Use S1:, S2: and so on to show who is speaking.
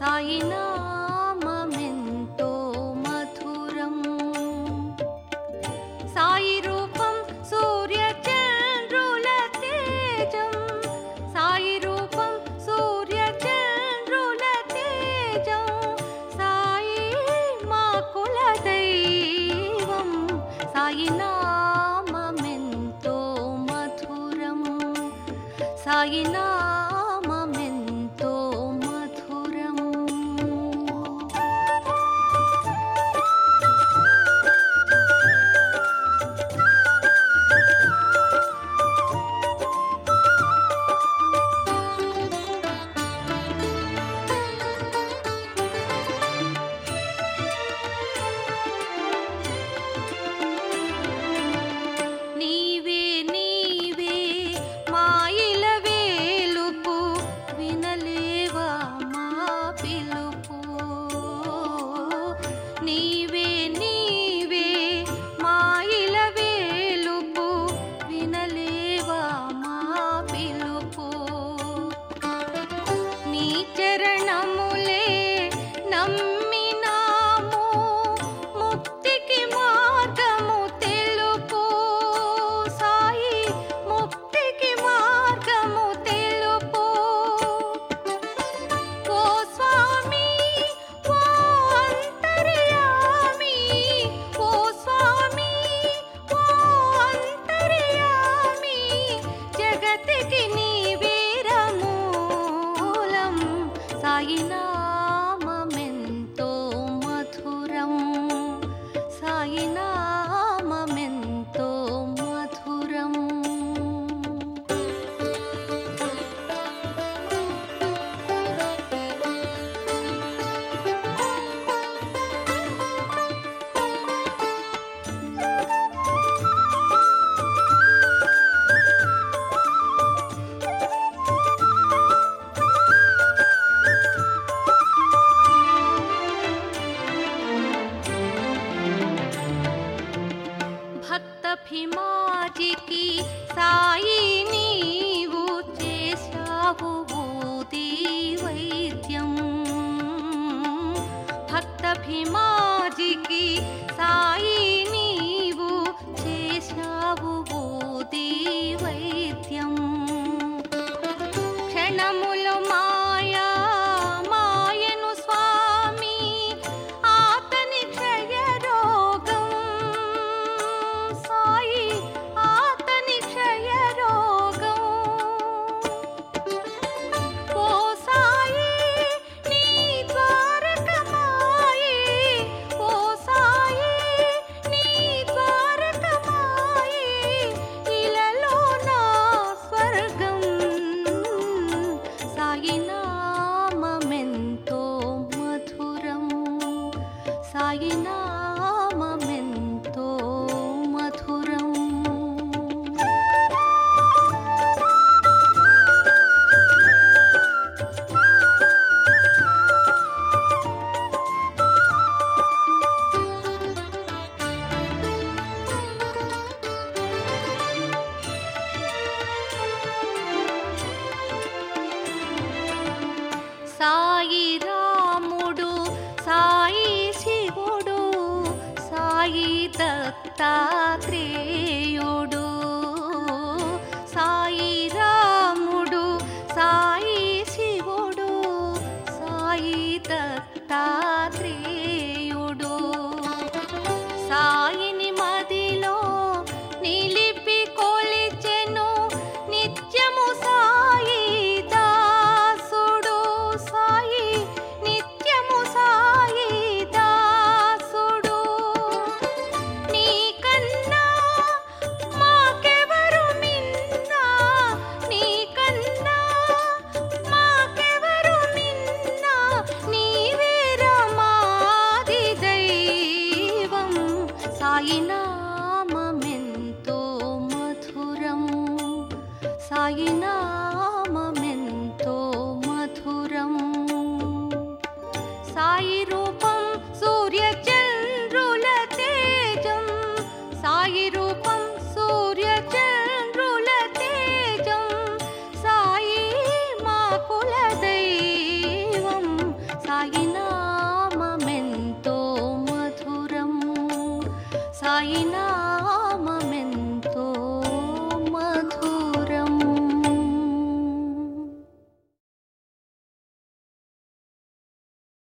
S1: సాయి నామమెంతో మధురం. సాయి రూపం సూర్య చంద్రుల తేజం, సాయి రూపం సూర్య చంద్రుల తేజం, సాయి మా కుల దైవం. సాయి నామమెంతో మధురం, సాయి నామమెంతో మధురం. నీవే నీవే మాయిల వేలుపు, వినలేవా మా పిలుపు. నీవే నీవే మాయిల వేలుపు, వినలేవా మా పిలుపు. నీ చరణములే నమ్మినాము, ముక్తికి మార్గము తెలుపు. సాయి ముక్తికి మార్గము తెలుపు. ఓ స్వామి ఓ అంతర్యామి, ఓ స్వామి ఓ అంతర్యామి, జగతికి నీవేర మూలం. సాయి నామమెంతో మధురం, సాయి నామమెంతో మధురం. భక్త భీమాజికి సాయి నీవు చేశావు ఊది వైద్యం. భక్త భీమాజికి సాయి నీవు చేశావు ఊది వైద్యం. క్షణములు మాయా మాయను స్వామి, ఆతని క్షయ రోగం. సాయి ఆతని క్షయ రోగం. ఓ సాయి నీ ద్వారకమాయి, ఓ సాయి నీ ద్వారకమాయి, ఇలలో నా స్వర్గం. సాయి నామమెంతో మధురం, సాయి నామమెంతో మధురం. సాయి రాముడు, సాయి శివుడు, సాయి దత్తాత్రేయుడు. సాయి రాముడు, సాయి శివుడు, సాయి దత్తాత్రేయుడు. సాయిని మదిలో నిలిపి కొలిచెను నిత్యము సాయి దాసుడు. సాయి నిత్యము సాయి దాసుడు. నీకన్నా మాకెవరు మిన్నా, నీకన్నా మాకెవరు మిన్నా, నీవేర మాది దైవం. సాయి నామమెంతో మధురం, సాయి నామమెంతో మధురం. సాయి రూపం సూర్య చంద్రుల తేజం, సాయి రూపం సూర్య చంద్రుల తేజం, సాయి మా కుల దైవం. సాయి సాయినాథ